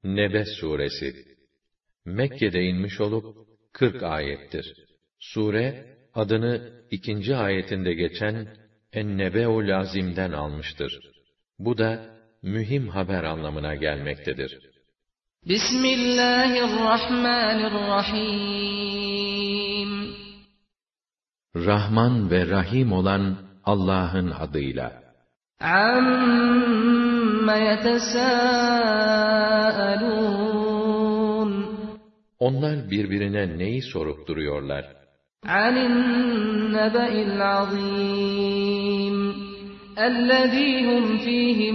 Nebe suresi Mekke'de inmiş olup 40 ayettir. Sure adını 2. ayetinde geçen En-Nebe'ul Azim'den almıştır. Bu da mühim haber anlamına gelmektedir. Bismillahirrahmanirrahim. Rahman ve Rahim olan Allah'ın adıyla. Amma yetesâelûn. Onlar birbirine neyi sorup duruyorlar? Anin nebe'il azîm. Ellezî hum fîhî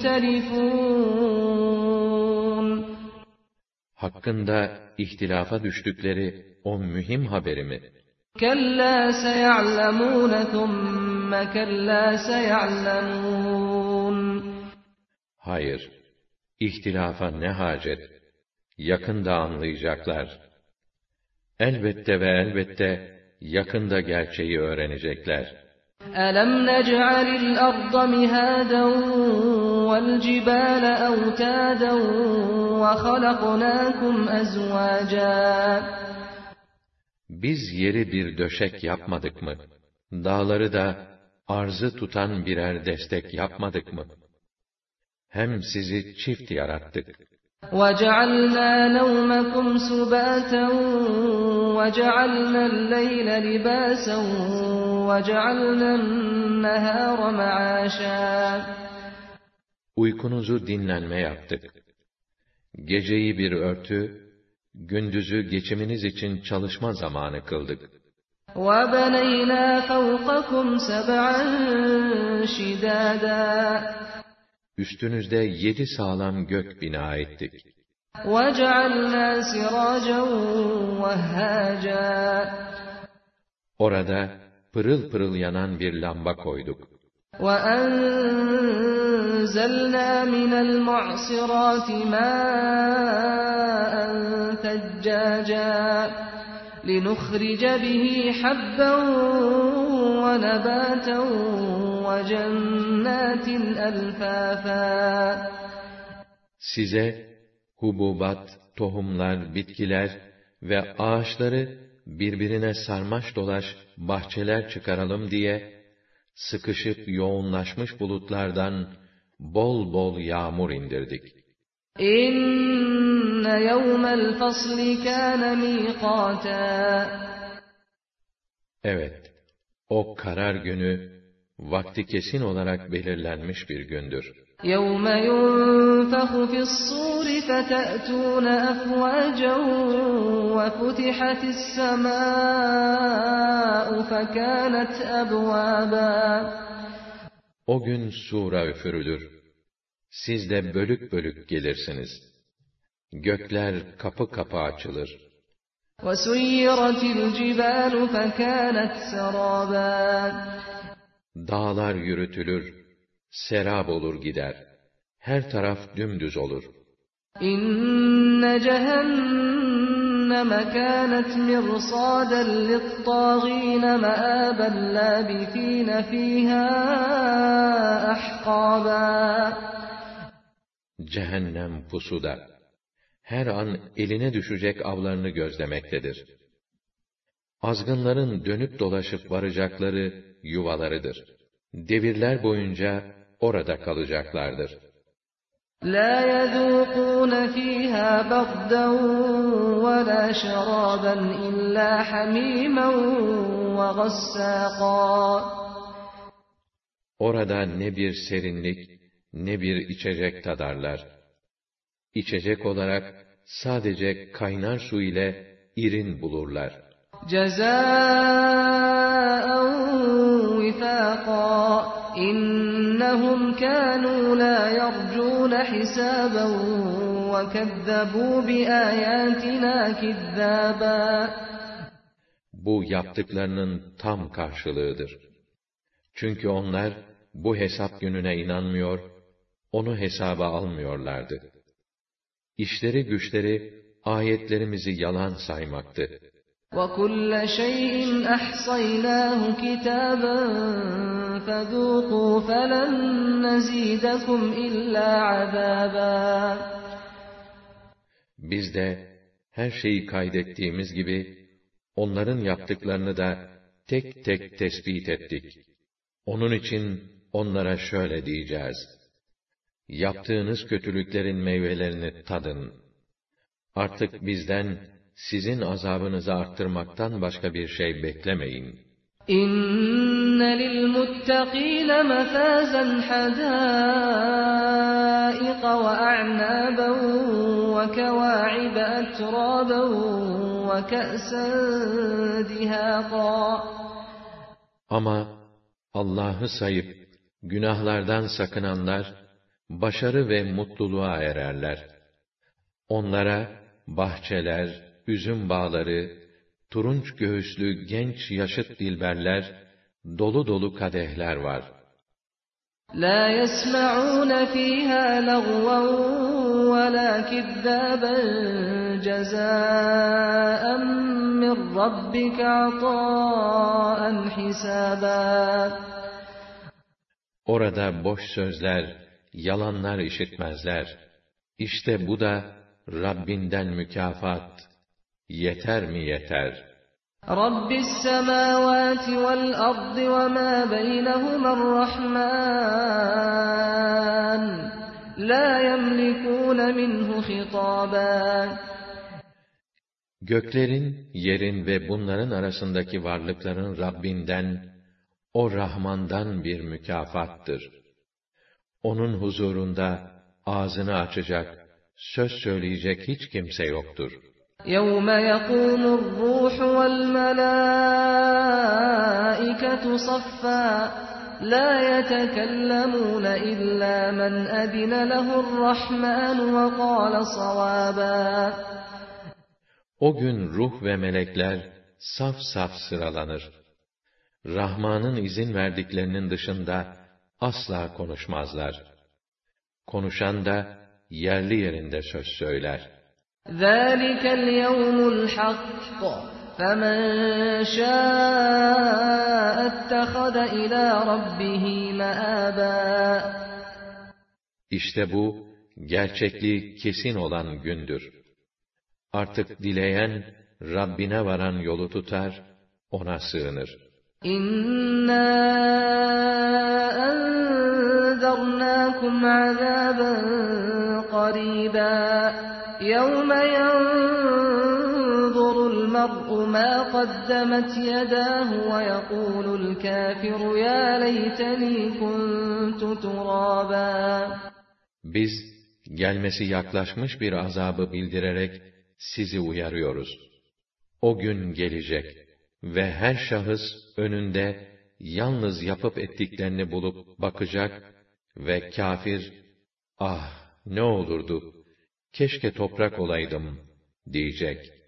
muhtelifûn. Hakkında ihtilafa düştükleri o mühim haberi mi? Kellâ seya'lemûne thumme kellâ seya'lemûn. Hayır, ihtilafa ne hacet? Yakında anlayacaklar. Elbette ve elbette yakında gerçeği öğrenecekler. Elem nec'alil arda mihâden vel cibâle evtâden ve halaknâkum ezvâcâ. Biz yeri bir döşek yapmadık mı? Dağları da arzı tutan birer destek yapmadık mı? Hem sizi çift yarattık. وَجَعَلْنَا نَوْمَكُمْ سُبَاتًا وَجَعَلْنَا اللَّيْلَ لِبَاسًا وَجَعَلْنَا النَّهَارَ مَعَاشًا. Uykunuzu dinlenme yaptık. Geceyi bir örtü, gündüzü geçiminiz için çalışma zamanı kıldık. وَبَنَيْنَا فَوْقَكُمْ سَبْعًا شِدَادًا. Üstünüzde 7 sağlam gök bina ettik. وَجَعَلْنَا سِرَاجًا وَهَّاجًا. Orada pırıl pırıl yanan bir lamba koyduk. وَأَنزَلْنَا مِنَ الْمُعْصِرَاتِ مَاءً ثَجَّاجًا لِنُخْرِجَ بِهِ حَبًّا وَنَبَاتًا وَجَنَّاتٍ أَلْفَافًا. Size hububat, tohumlar, bitkiler ve ağaçları birbirine sarmaş dolaş bahçeler çıkaralım diye sıkışıp yoğunlaşmış bulutlardan bol bol yağmur indirdik. İnne yevmel fasli kâne mîkâtâ. Evet, o karar günü vakti kesin olarak belirlenmiş bir gündür. يَوْمَ يُنْفَخُ فِي الصُّورِ فَتَأْتُونَ أَفْوَاجًا وَفُتِحَتِ السَّمَاءُ فَكَانَتْ أَبْوَابًا. O gün sura üfürülür. Siz de bölük bölük gelirsiniz. Gökler kapı kapı açılır. وَسُيِّرَتِ الْجِبَالُ فَكَانَتْ سَرَابًا. Dağlar yürütülür. Serab olur gider. Her taraf dümdüz olur. İnne cehenneme kânet mirsâden lit-tâgîne meâben lâbithîne fîhâ ahqâbâ. Cehennem pusuda. Her an eline düşecek avlarını gözlemektedir. Azgınların dönüp dolaşıp varacakları yuvalarıdır. Devirler boyunca orada kalacaklardır. لَا يَذُوقُونَ فِيهَا بَرْدًا وَلَا شَرَابًا إِلَّا حَمِيمًا وَغَسَّاقًا. Orada ne bir serinlik, ne bir içecek tadarlar. İçecek olarak sadece kaynar su ile irin bulurlar. جَزَاءً وِفَاقًا إِنَّهُمْ كَانُوا لَا يَرْجُونَ حِسَابًا وَكَذَّبُوا بِآيَاتِنَا كِذَّابًا. Bu yaptıklarının tam karşılığıdır. Çünkü onlar bu hesap gününe inanmıyor, onu hesaba almıyorlardı. İşleri güçleri ayetlerimizi yalan saymaktı. وَكُلَّ شَيْءٍ أَحْصَيْنَاهُ كِتَابًا فَذُوقُوا فَلَن نَّزِيدَكُمْ إِلَّا عَذَابًا. Biz de her şeyi kaydettiğimiz gibi, onların yaptıklarını da tek tek tespit ettik. Onun için onlara şöyle diyeceğiz: yaptığınız kötülüklerin meyvelerini tadın. Artık bizden sizin azabınızı arttırmaktan başka bir şey beklemeyin. İnne lilmuttakîne mefâzen hadâiqa ve a'nâben ve kewâ'ibe etrâben ve ke'sen dihâqa. Ama Allah'ı sayıp günahlardan sakınanlar başarı ve mutluluğa ererler. Onlara bahçeler, üzüm bağları, turunç göğüslü genç yaşıt dilberler, dolu dolu kadehler var. لَا يَسْمَعُونَ فِيهَا لَغْوًا وَلَا كِذَّابًا جَزَاءً مِّن رَّبِّكَ عَطَاءً حِسَابًا. Orada boş sözler, yalanlar işitmezler. İşte bu da Rabbinden mükafat. Yeter mi yeter? رَبِّ السَّمَاوَاتِ وَالْأَرْضِ وَمَا بَيْنَهُمَا الرَّحْمَٰنُ لَا يَمْلِكُونَ مِنْهُ خِطَابًا. Göklerin, yerin ve bunların arasındaki varlıkların Rabbinden, o Rahman'dan bir mükafattır. Onun huzurunda ağzını açacak, söz söyleyecek hiç kimse yoktur. يَوْمَ يَقُومُ الرُّوحُ وَالْمَلَائِكَةُ صَفًّا لَا يَتَكَلَّمُونَ إِلَّا مَنْ أَذِنَ لَهُ الرَّحْمَٰنُ وَقَالَ صَوَابًا. O gün ruh ve melekler saf saf sıralanır. Rahman'ın izin verdiklerinin dışında asla konuşmazlar. Konuşan da yerli yerinde söz söyler. ذَٰلِكَ الْيَوْمُ الْحَقُّ فَمَنْ شَاءَ اتَّخَذَ إِلَى رَبِّهِ مَآبًا. İşte bu, gerçekliği kesin olan gündür. Artık dileyen, Rabbine varan yolu tutar, ona sığınır. İnna enzernakum azaben qariba yevme yanzurul mer'u ma qaddemet yedahu ve yekulul kafiru ya leyteni kuntu turaba. Biz, gelmesi yaklaşmış bir azabı bildirerek sizi uyarıyoruz. O gün gelecek ve her şahıs önünde yalnız yapıp ettiklerini bulup bakacak ve kafir, ah ne olurdu, keşke toprak olaydım diyecek.